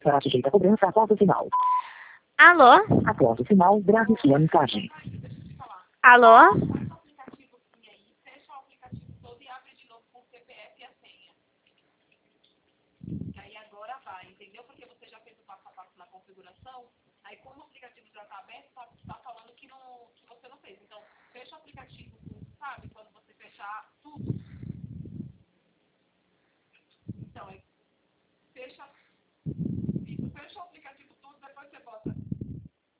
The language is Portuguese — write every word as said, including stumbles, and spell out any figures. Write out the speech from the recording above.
Será sujeita a cobrança após o sinal. Alô? Após o sinal, grave sua mensagem. Alô? Aí agora vai, entendeu? Porque você já fez o passo a passo na configuração, aí como o aplicativo já está aberto, está tá falando que, não, que você não fez. Então, fecha o aplicativo, sabe? Quando você fechar tudo,